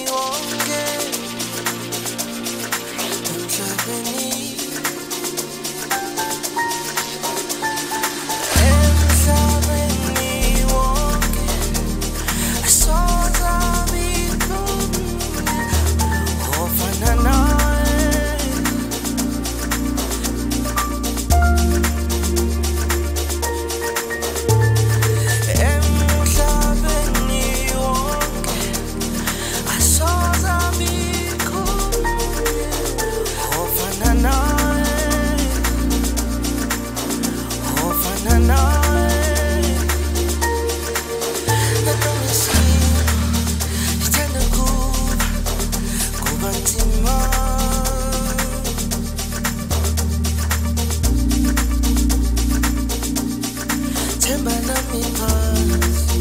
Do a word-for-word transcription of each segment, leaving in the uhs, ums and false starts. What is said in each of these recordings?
wonke emhlabeni emhlabeni wonke asoze abikho ofana naye emhlabeni wonke asoze abikho ofana naye ofana naye nanomisindo ngithanda kuba kuba nzima themba lami phansi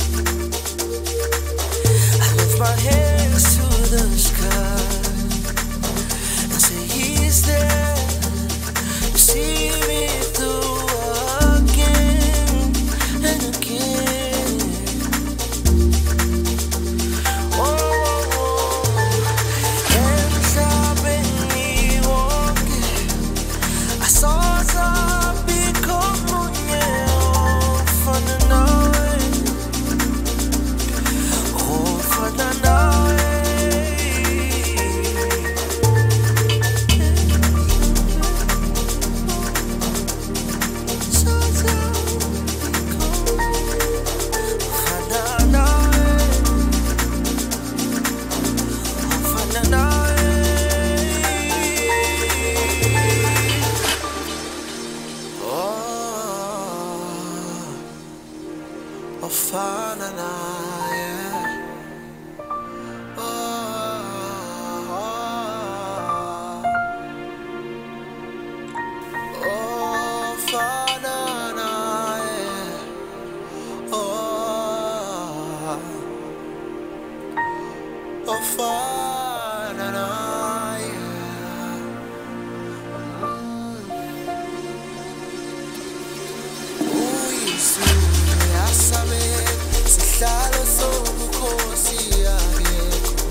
I lift my hands to the sky and say he's there to see me through again and again. Oh, oh, oh. Emhlabeni wonke asoze abikho omunye ofana naye ofana naye asoze abikho ofana naye ofana naye oh ofana naye oh ofana naye oh ofana naye uyizulu yasabeka sihlalo sobukhosi akekho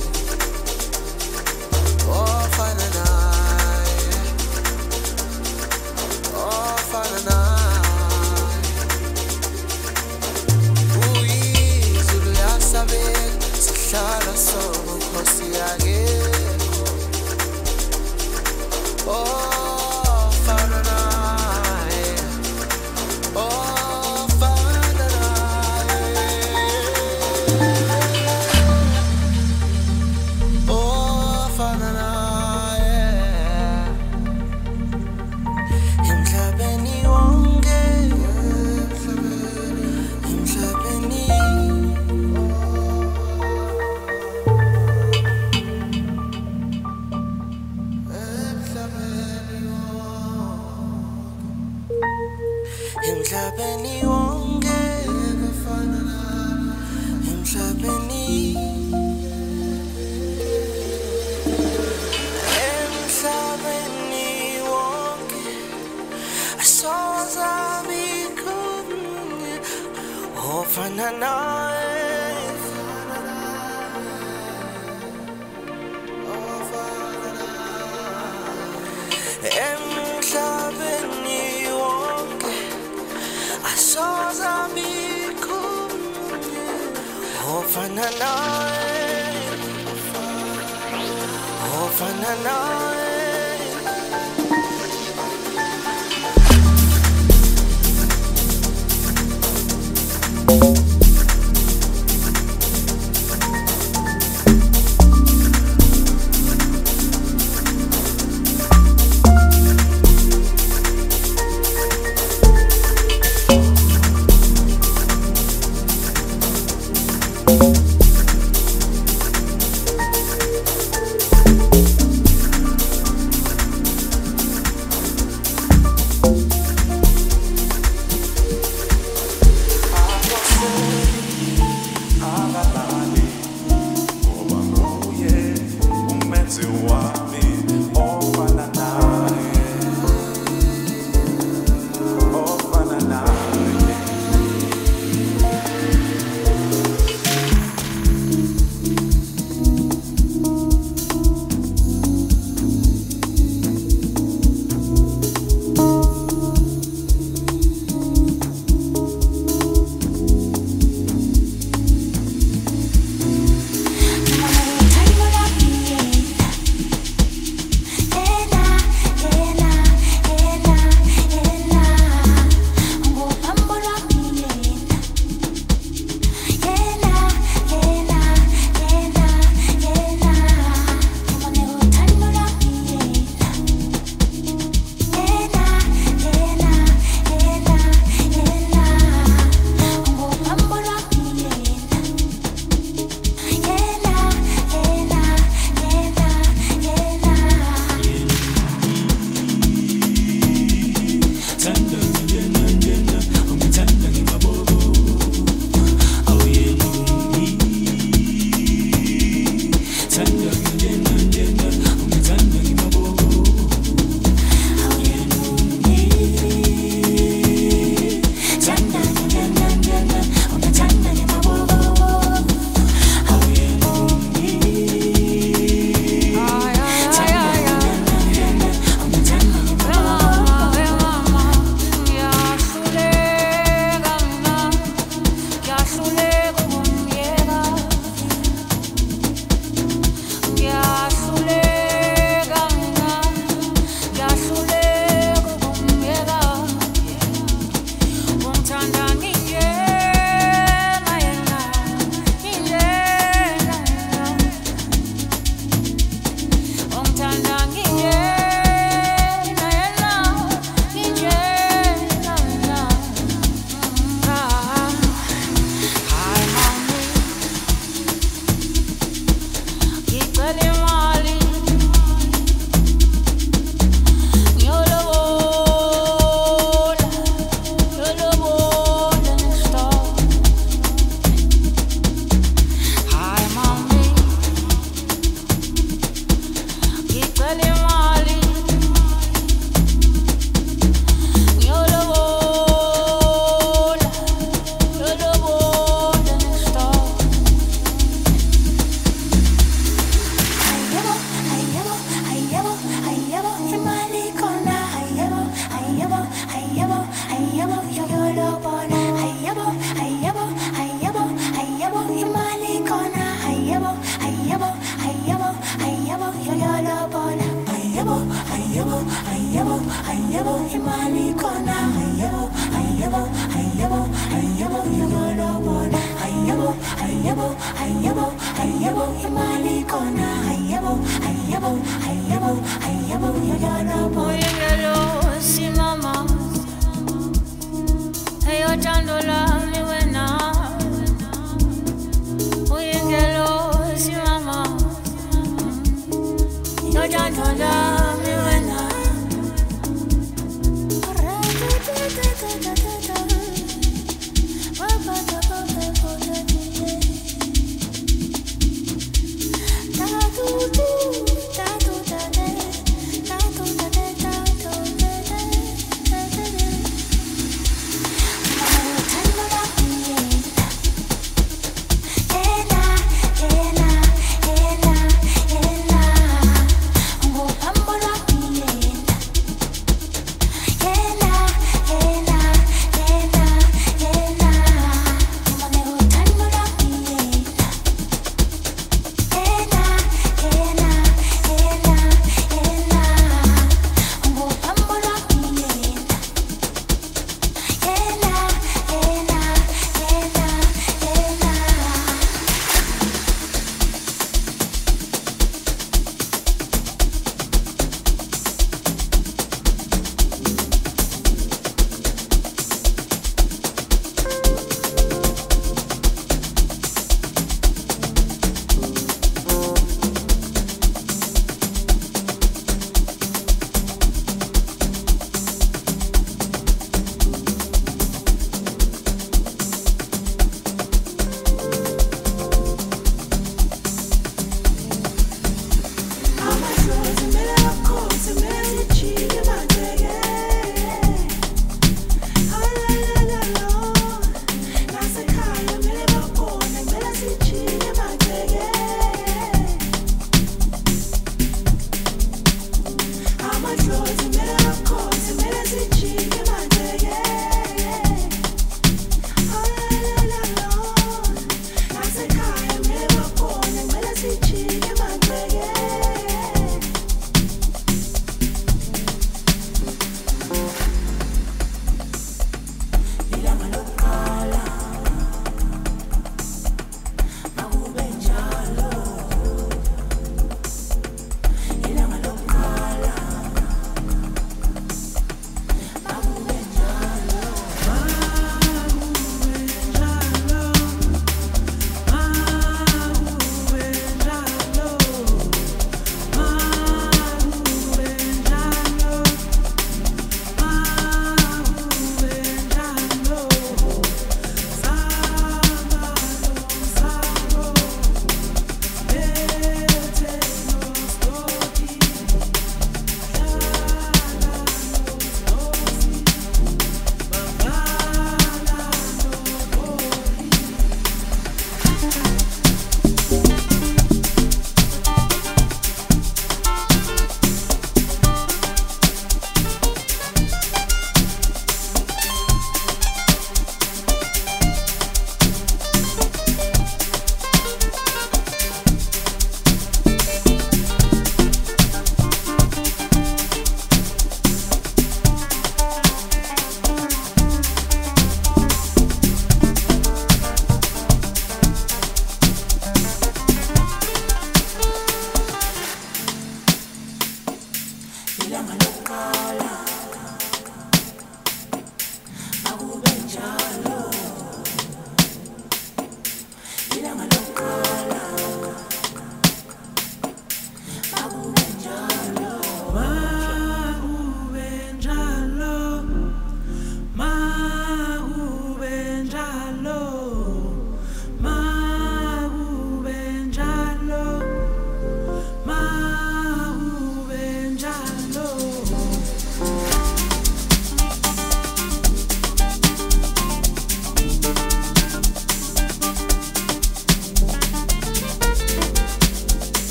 ofana naye ofana naye uyizulu yasabeka sihlalo sobukhosi akekho ofana naye ofana naye ofana naye emhlabeni wonke emhlabeni emhlabeni wonke emhlabeni emhlabeni wonke asoze abikho omunye ofana naye emhlabeni wonke asoze abikho omunye ofana naye ofana naye Thank you.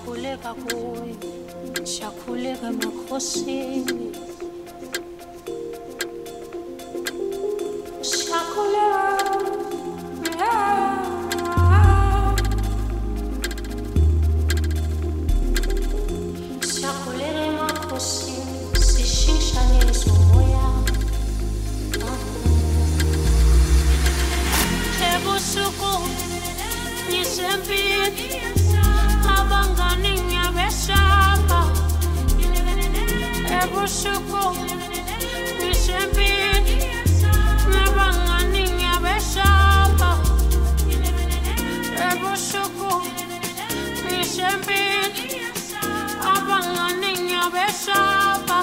siyakhuleka kuwe siyakhuleka emakhosini siyakhuleka siyakhuleka emakhosini sishintshanisa umoya ebusuku ngisempini abangani ngiyabesaba ebusuku ngisempini abangani ngiyabesaba ebusuku ngisempini abangani ngiyabesaba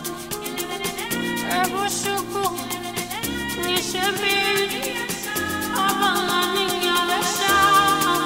ebusuku ngisempini abangani ngiyabesaba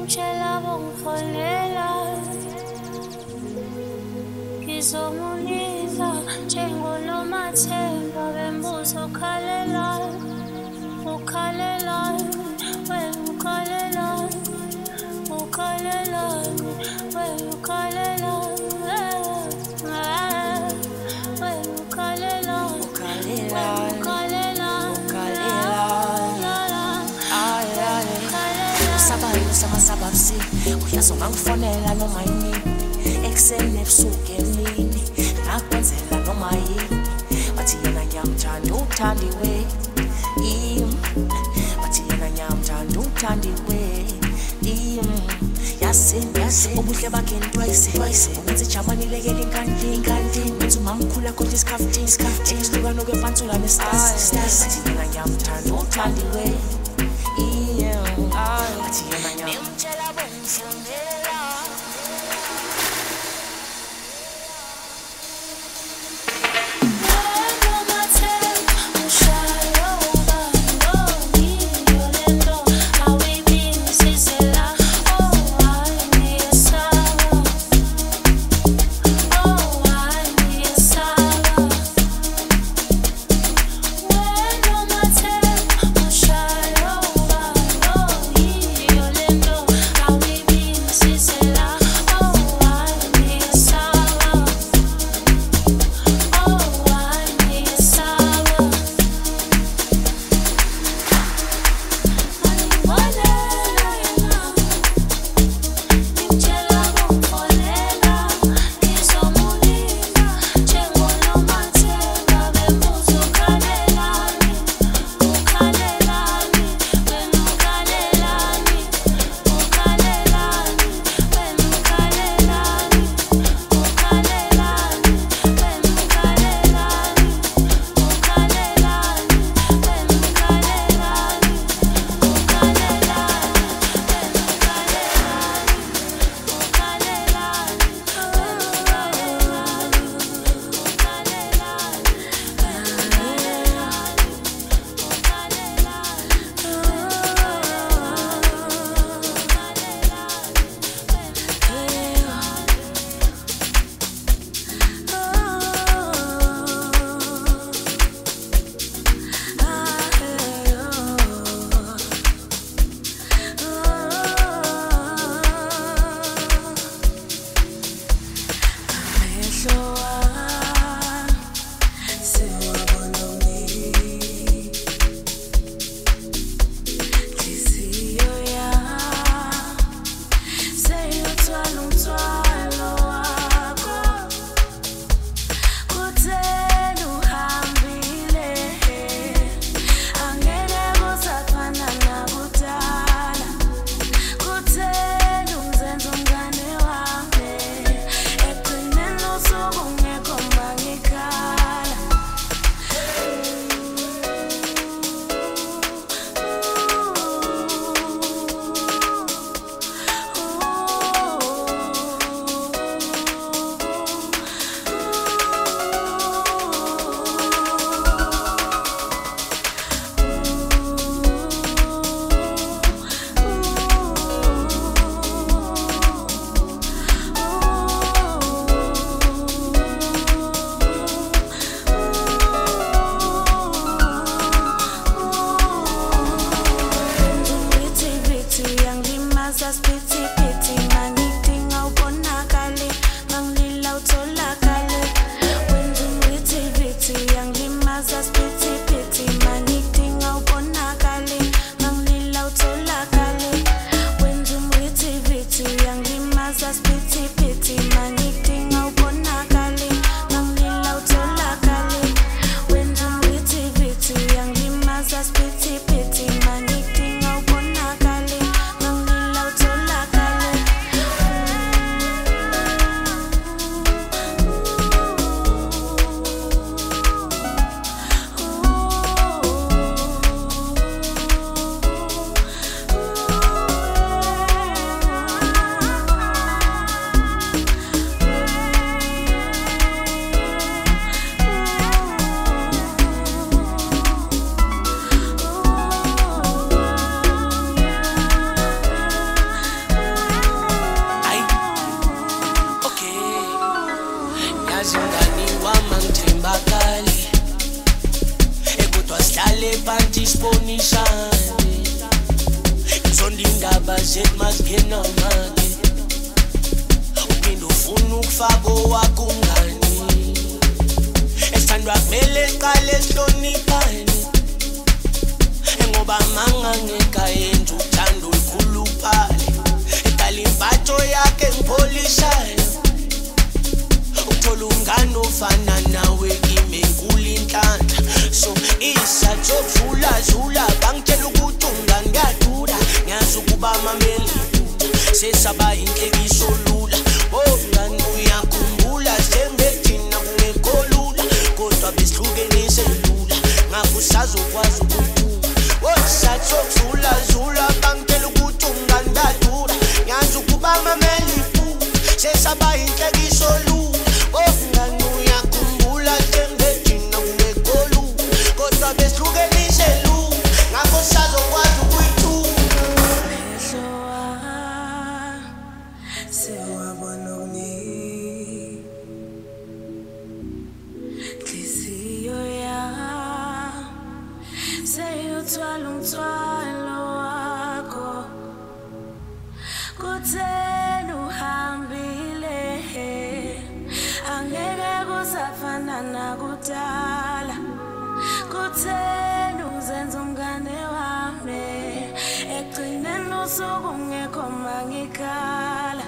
ngimtshela bongifonela ngizomunika njengonomathemba bembuza ukhalelayo ukhalelayo wena ukhalelayo ukhalelayo wena ukhalelayo wena ukhalelayo Sabayo sama sababsi uyazonga ngifonela noma yini eksene ebusuku emini nakwenzela noma yini bathi yena ngiyamthanda uthandiwe im bathi yena ngiyamthanda uthandiwe im yasin yasin ubuhle bakhe twice twice umenze jamani lekele inkanti inkanti umenze umamkhula kodwa isikafti isikafti isihluka nokwepantsula nestas stars bathi yena ngiyamthanda uthandiwe bathi yena ngiyamtshela bongifonela Shine shine. Zonke indaba zethu mazingena manje. Uphinde ufuna ukufaka owakho ungani. Esithandwa kumele siqale sihloniphane. Ngoba manga ngekayenza uthando olukhuluphale. Edala imbatho yakhe ngipholishayo. Uthola ungane ofana nawe kimi enkulu inhlanhla. So isathu okuvula zula bangitshela ukuthi ungani ngiyadura. Ngiyazi ukuba mameli sesaba inhlekiso lula. Oh ngani uyakhumbula sembethina kungekho lula. Kodwa besihlukenise lula. Ngakho usazokwazi ukuphuma. Oh isathu okuvula zula bangitshela ukuthi ungani ngiyadura. Ngiyazi ukuba mameli sesaba inhlekiso lula. Oh ngani uyakhumbula sembethina kungekho lula. Kodwa besihlukenise lula. Ngakho usazokwazi ukuyithuma. Sewabona uni Klisiyo ya Seyuthwala umthwalo wakho Kutheni uhambile Angeke kusafana nakudala Kutheni uzenza umngane wami Ekugcineni usuku ungekho mangikhala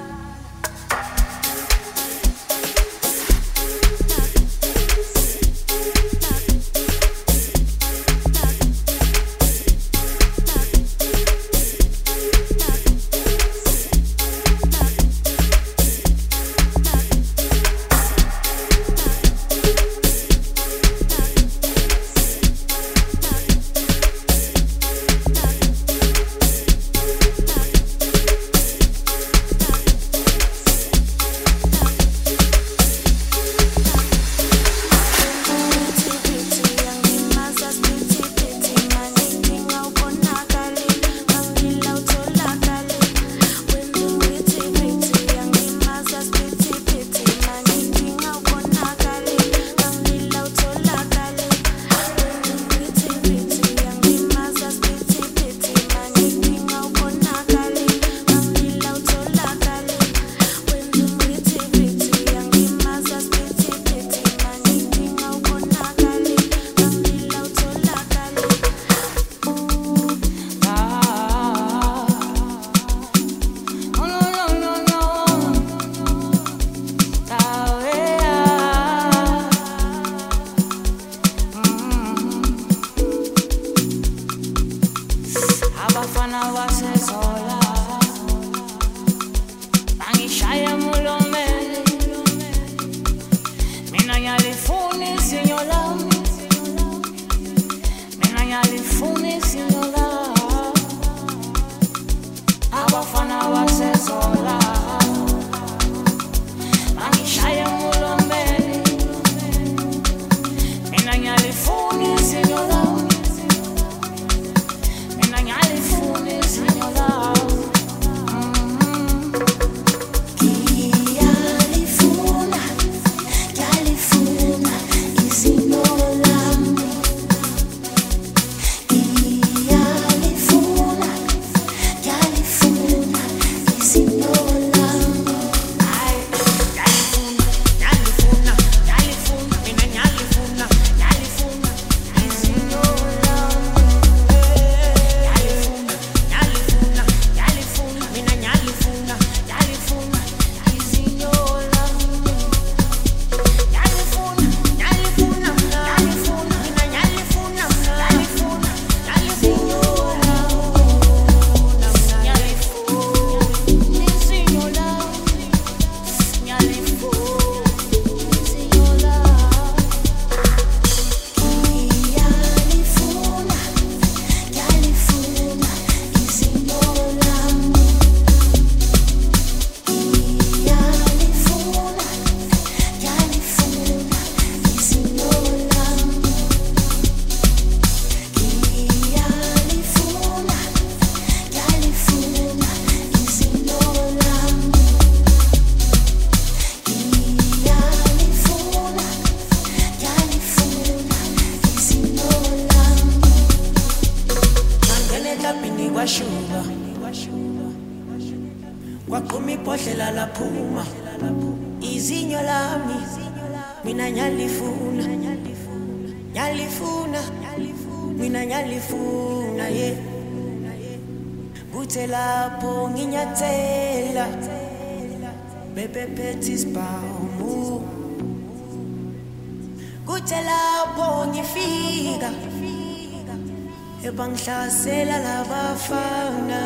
elabhini kwashuba kwaphuma ibhodlela laphuma izinyo lami mina nyalifuna nyalifuna mina nyalifuna ye kuthe lapho nginyathela bebe phethi sibhamu kuthe lapho ngifika ebangihlasela labafana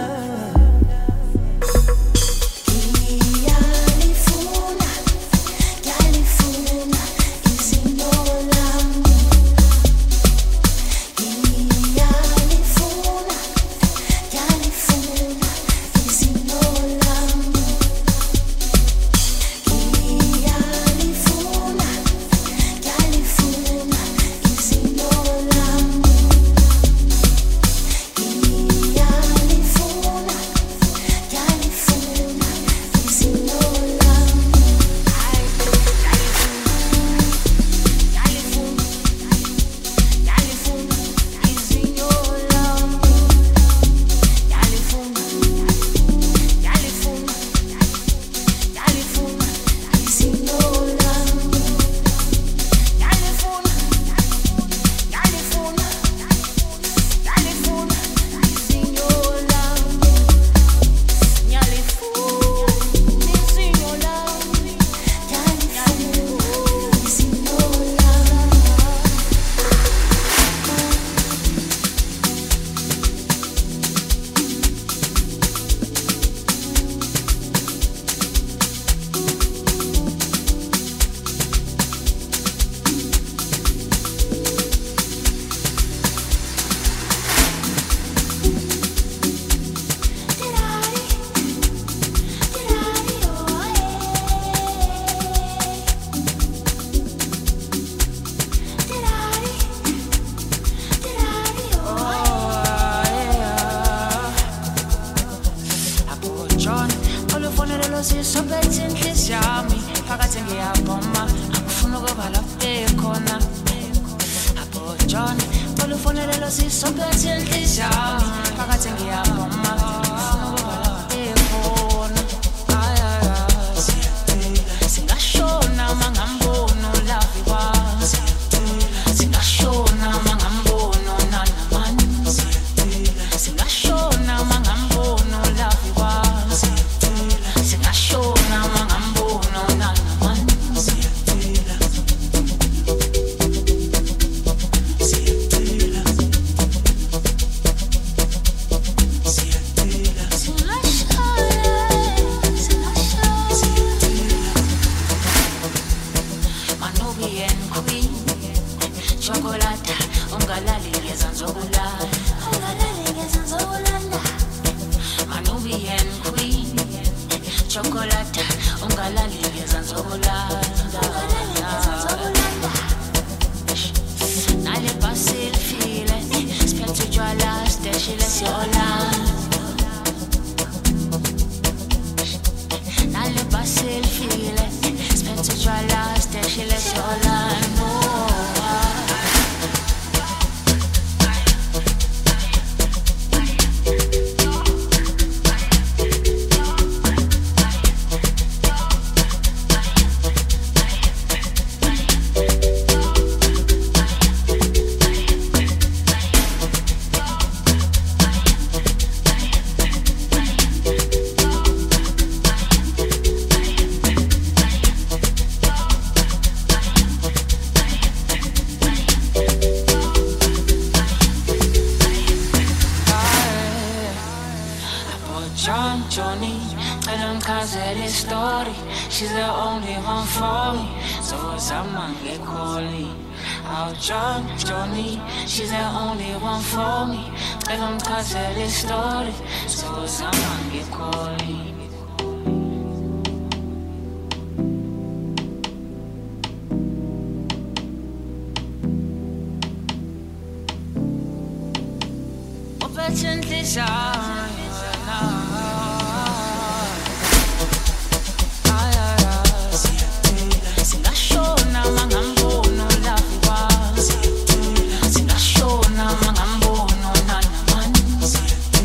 Singashona mangambono nanamanzi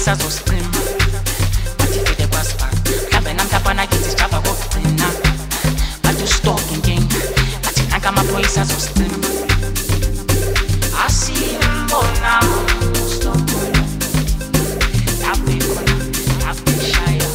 isazosicima bathi vele kwasibani mhlambe namhlabana kithi sijava kokugcina bathi usitoke inkinga bathi nanka amaphoyisa azosicima asimbona usitoke lapho khona lapho shaya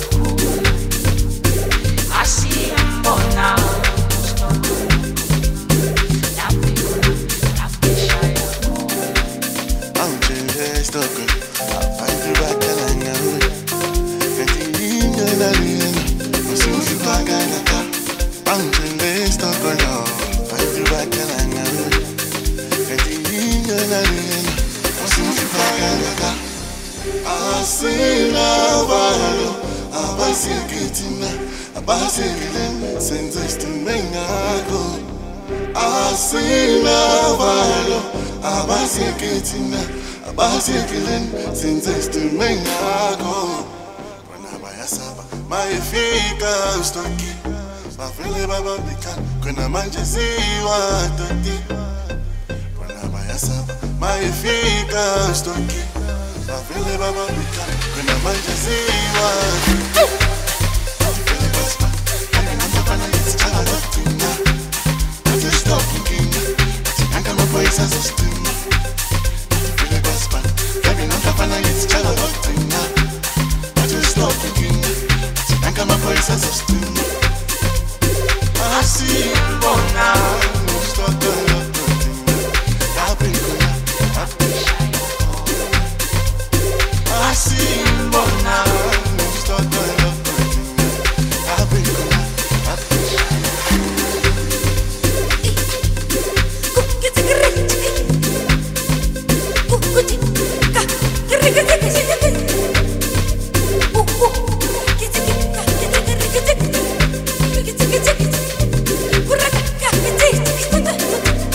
asimbona usitoke lapho lapho shaya I'm just stuck. I find you back and I know it. Can't even get it. I'm so stuck and I got. I'm just stuck now. Find you back and I know it. Can't even get it. I'm so stuck and I got. I see now, I see getting I see getting since it's to me now. I see now, I see getting I see getting since it's to me now. When I buy a saba, my feet are stuck. My feeling about the when I manage to see what to do. When I buy a saba, my feet are stuck. My feeling about the when I manage to see what to do. As a steamer, I feel like a span. Baby, not a fan, I get child of a thing. I just stop thinking. I got my voice as a steamer. I see you go now. No stop doing nothing. I've been going, I've been shy. I see you go now. No stop doing nothing. I've been going, I've been shy. Get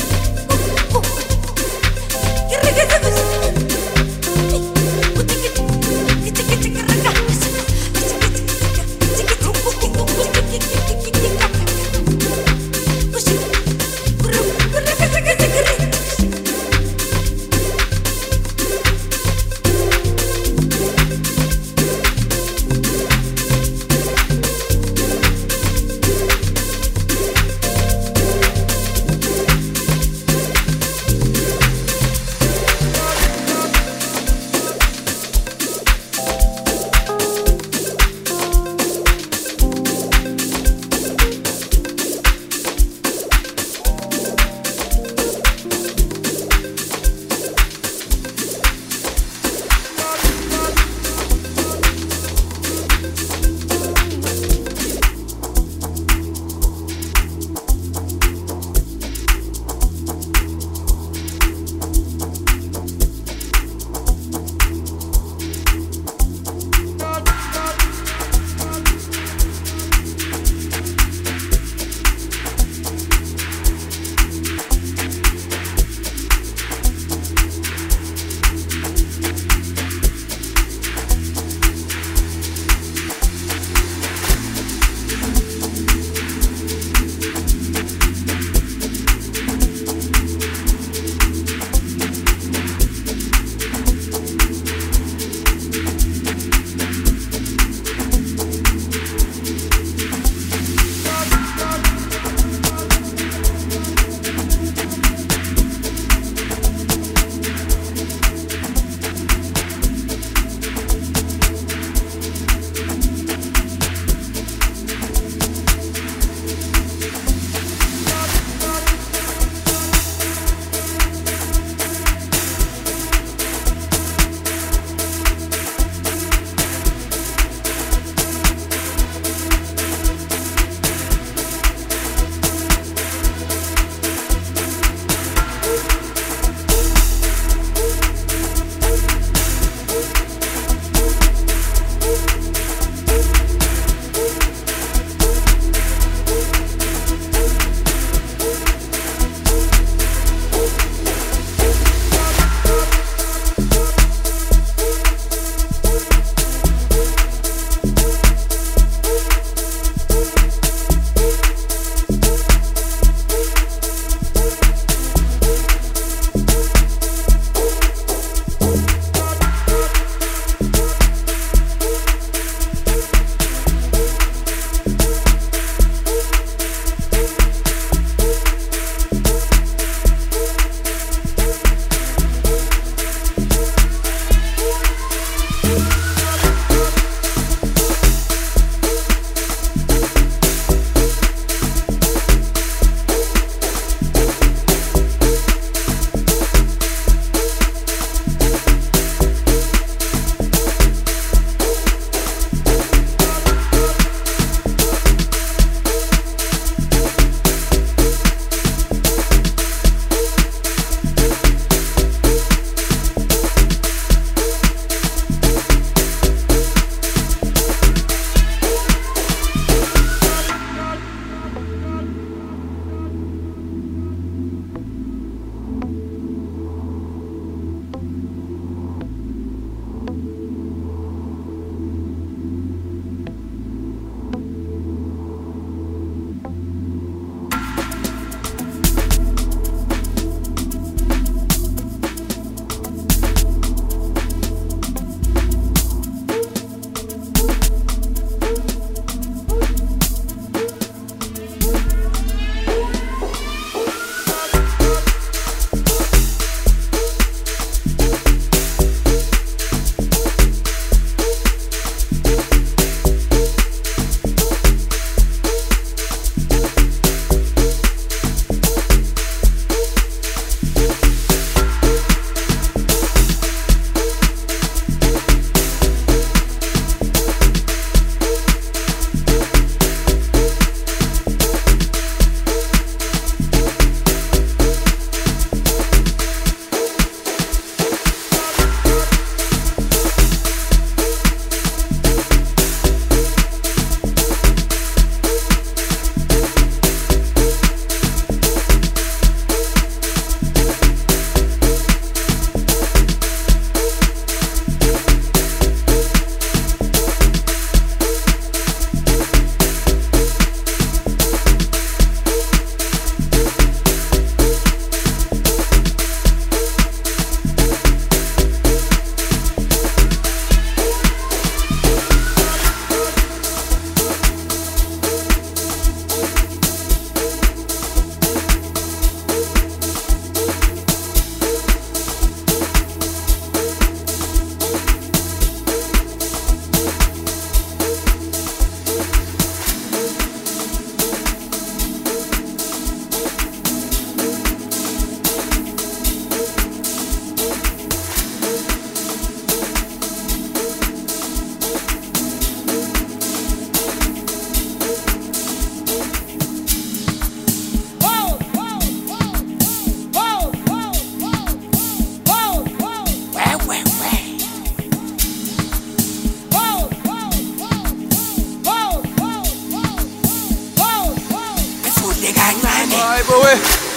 boy.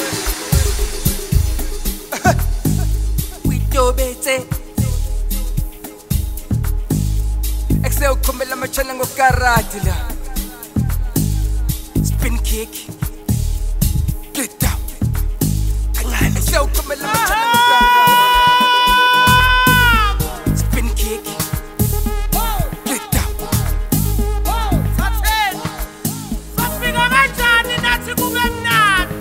We do bete. Excel come la machana ngo karate la. Spin kick. Get down. Excel come la machana ngo karate. Spin kick. Get down. Saten. Safika kanjani nathi kube mnandi.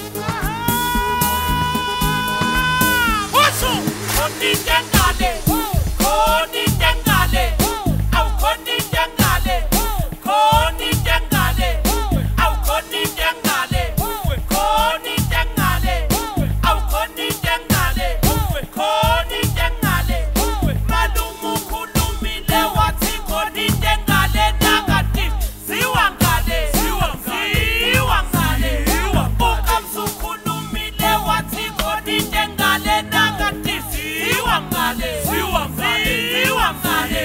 What's up? Koni tengale. Koni tengale. Au koni tengale. Koni tengale. Au koni tengale. Koni tengale. Au koni tengale. Koni tengale. Malumu khulumile wathi koni tengale nakati. Siwangale. Siwangale. Ukamsu khulumile wathi koni tengale nakati. Siwangale. Siwangale. Siwangale.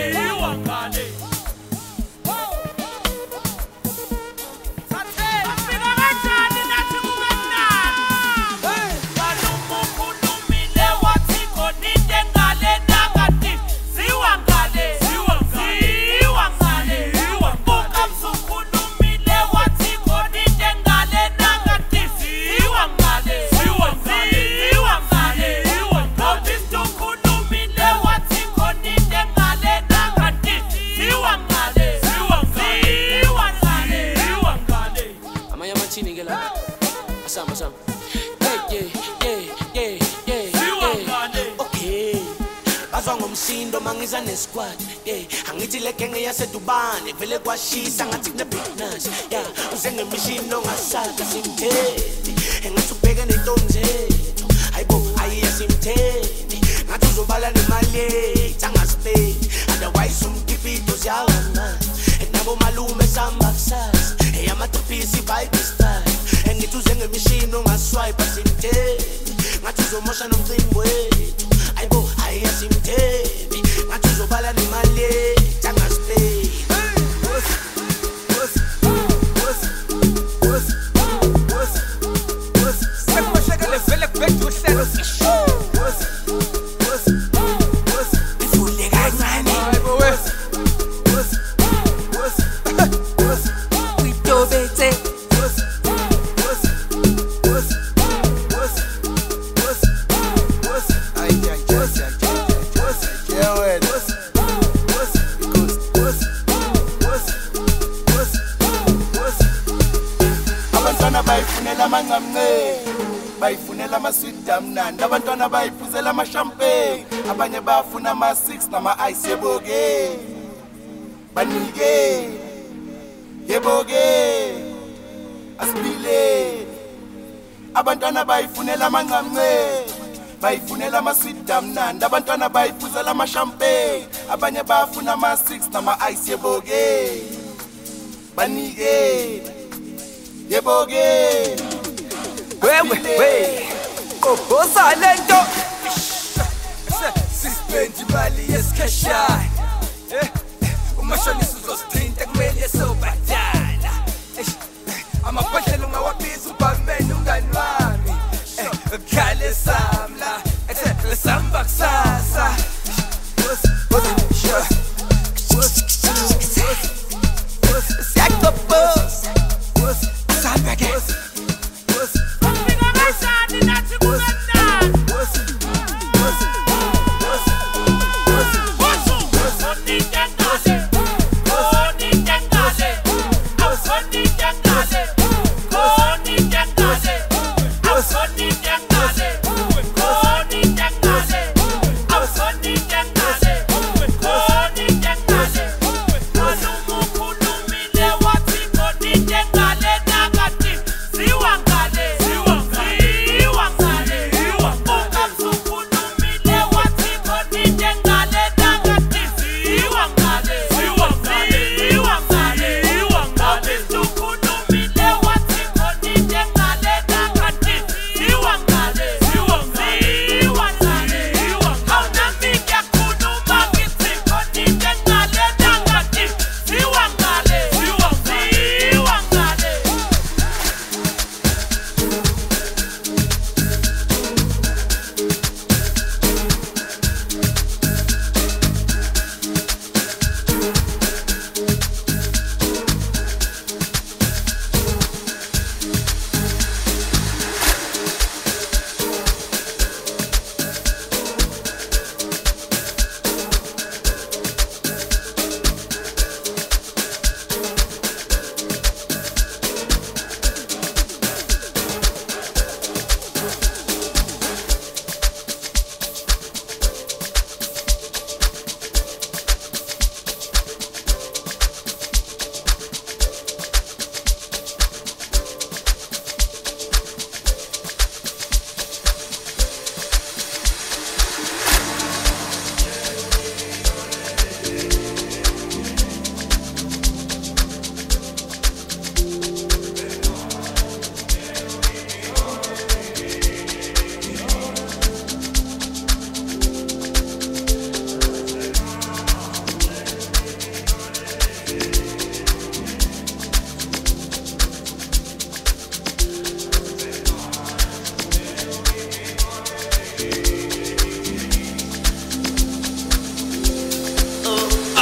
Asam, asam. Yeah, yeah, yeah, yeah, yeah, yeah. Okay. Bazwa ngomsindo mangiza nesquad. Yeah, angithi le genge yasedubane vele kwashisa ngathi kune big nash. Yeah, usenge mishino ngasaka simtheni. Engathi ubheke netonzethu. Hayibo ayiya simtheni. Ngathi uzobala nemali ethu angasipeni. Otherwise umkipito siyawanga. Nabo malume samba kusasa. Hey amatripisi vibe style. Engithi uzenge mishino ngaswipe simtheni. Ngathi uzomosha nomcimbi wethu. Hayibo ayiya simtheni. Ngathi uzobala nemali ethu angasipeni. Bayifunela mangamne bayifunela ama sweet damnandi abantwana bayiphuzela ama champagne abanye bafuna ama six nama ice yeboke banike yeboke asibile abantwana bayifunela mangamne bayifunela ama sweet damnandi abantwana bayiphuzela ama champagne abanye bafuna ama six nama ice yeboke banike yeboke wewe we oboza lento suspend imali yeskashai eh umashonisa uzostrinta kumele sobadala amabhodlela ungawabiza ubamene umngani wami eh khale samla ethe lesamba kusasa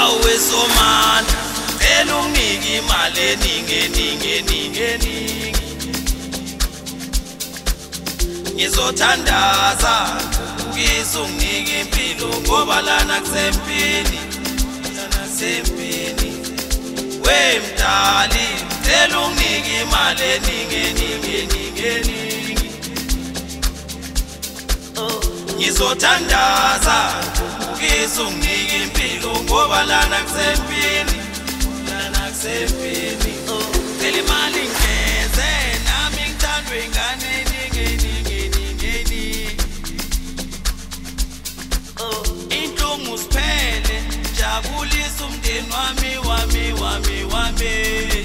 awe somandla cela unginike imali eningi eningi eningi eningi ngizothandaza ngizunginike impilo ngoba lana kusempini lana kusempini wemdali cela unginike imali eningi eningi eningi eningi ngizothandaza ngizunginike impilo ngoba lana kusempini lana kusempini cela imali ngeze nami ngithandwe ingane eningi eningi eningi eningi inhlungu siphele jabulisa umndeni wami wami wami wami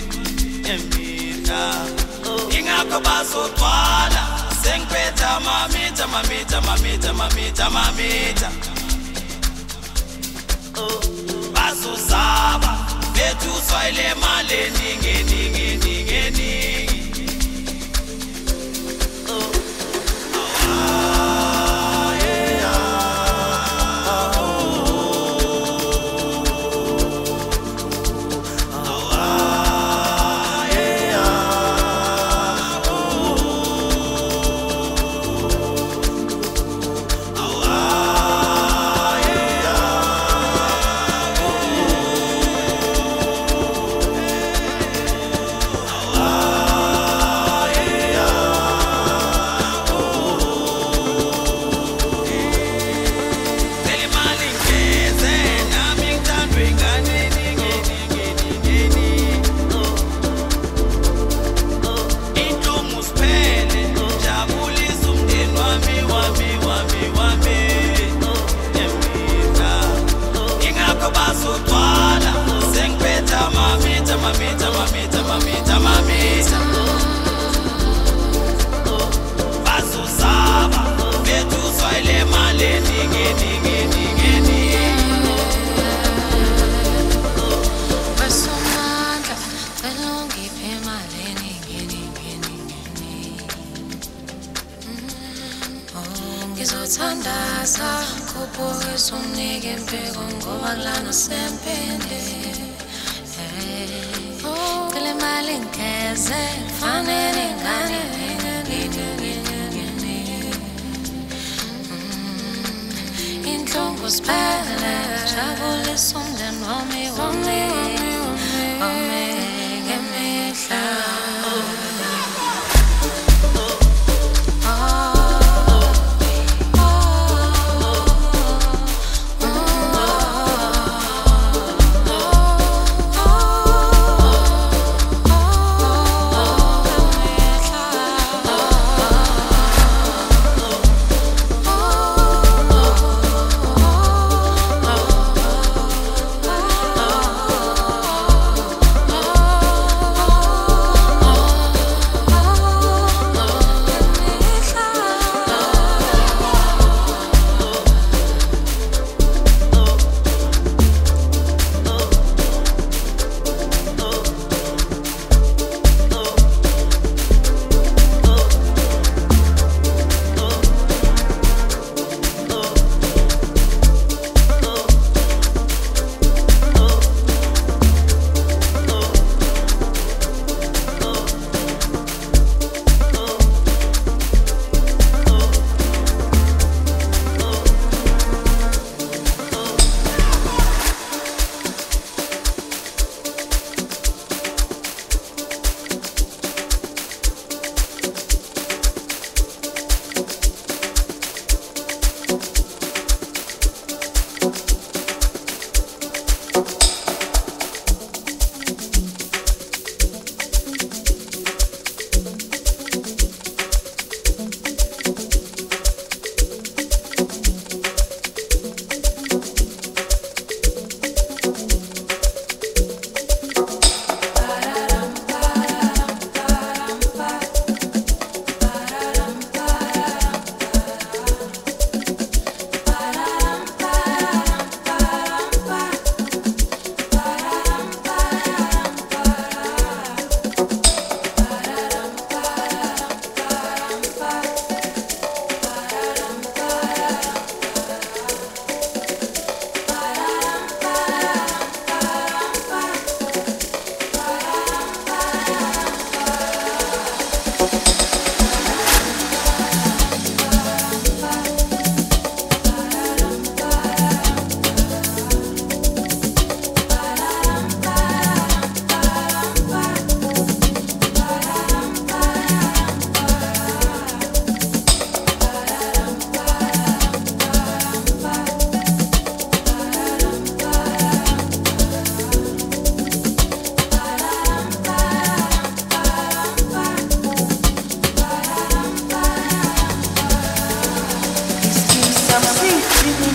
emina ingakho bazogcwala sengiphetha mamita mamita mamita mamita mamita bazosaba bethu swayile mali eningi eningi eningi eningi mamita mamita mamita mamita bazosaba bethu swayile mali eningi eningi eningi eningi basomandla cela ungiphe imali eningi eningi eningi ngizothandaza kuphokisa unginike impilo ngoba lana sempini cela imali ngeze fanele ingane inhlungu siphele jabulisa umndeni wami wami wami ngemihla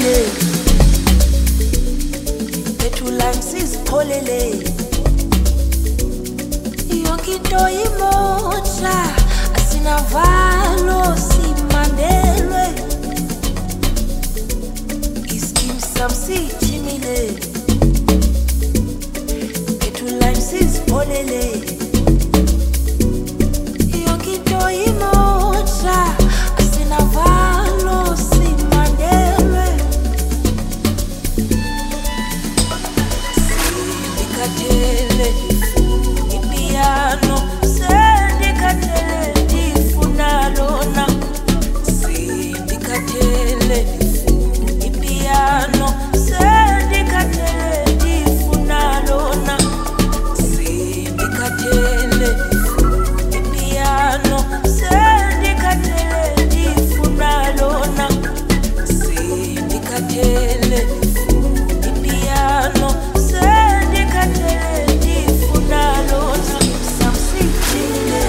sichimile bethula ngisizipholele yonke into imotsha asinavalo simandelwe iskim sam sichimile bethula ngisizipholele yonke into imotsha asinavalo simandelwe sindikatele ipiano sendikatele ndifuna lona sindikatele ipiano sendikatele ndifuna lona sindikatele ipiano sendikatele ndifuna lona sindikatele ipiano sendikatele ndifuna lona samsithile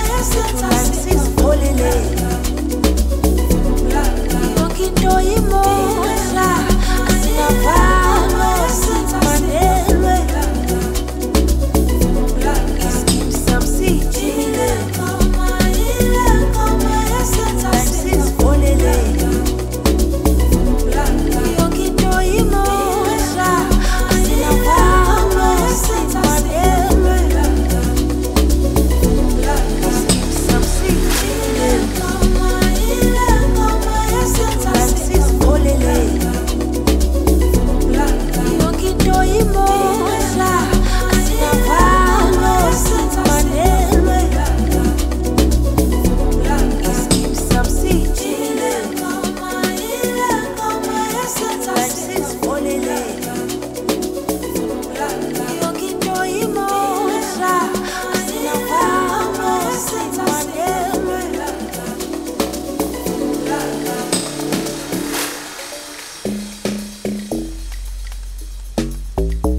sizipholele yonke into imo